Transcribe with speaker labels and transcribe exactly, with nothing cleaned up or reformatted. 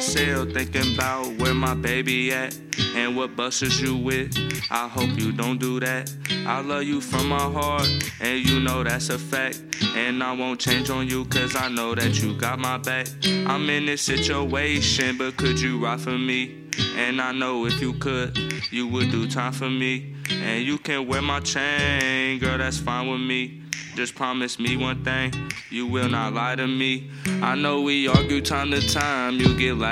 Speaker 1: cell thinking about where my baby at and what buses you with. I hope you don't do that. I love you from my heart, and you know that's a fact. And I won't change on you, cause I know that you got my back. I'm in this situation, but could you ride for me? And I know if you could, you would do time for me. And you can wear my chain, girl, that's fine with me. Just promise me one thing, you will not lie to me. I know we argue time to time, you get loud